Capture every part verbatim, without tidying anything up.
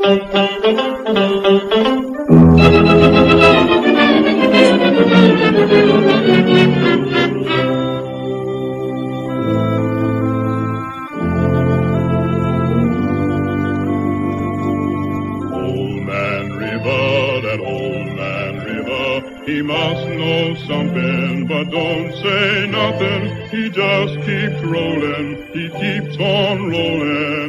He must know something, but don't say nothing. He just keeps rolling, he keeps on rolling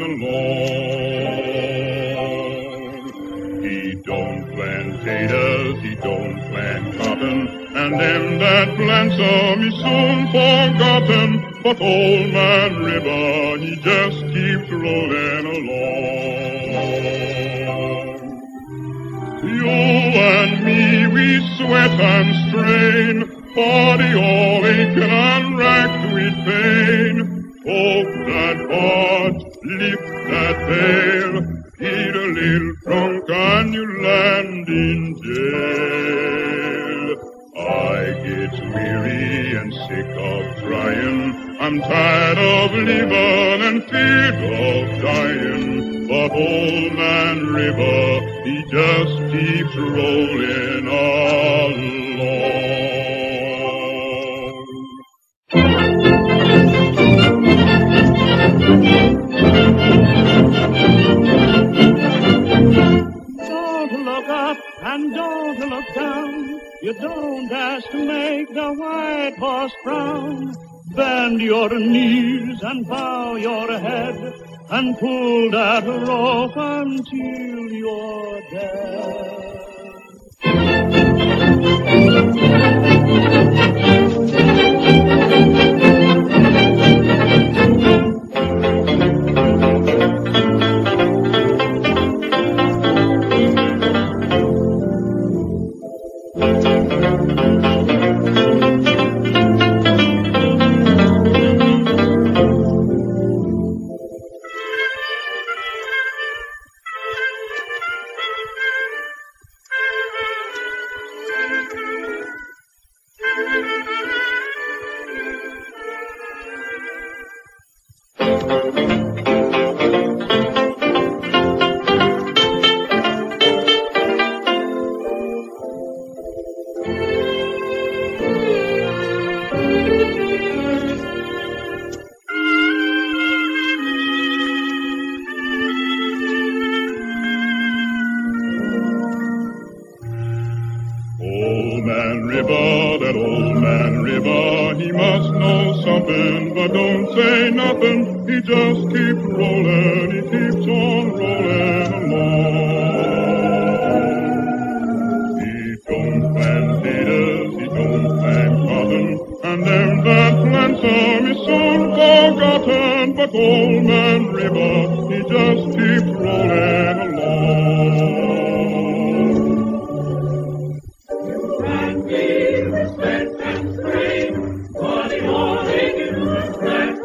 along. He don't plant taters, he don't plant cotton, and them that plants 'em is soon forgotten. But Old Man River, he just keeps rolling along. You and me, we sweat and strain, body all aching and racked with pain. Poke that pot, lift that pail, eat a little drunk and you land in jail. I get weary and sick of trying, I'm tired of living and feared of dying. But Old Man River, he just keeps rolling along. Don't look up and don't look down. You don't ask to make the white horse frown. Bend your knees and bow your head and pull that rope until you're dead. Old Man River, that Old Man River, he must know something, but don't say nothing. He just keeps rolling, he keeps on rolling along. He don't plant taters, he don't plant cotton, and them that plants 'em is soon forgotten. But Old Man River, he just keeps rolling along.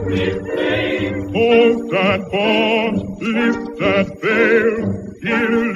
Hold that pot, lift that pail, he'll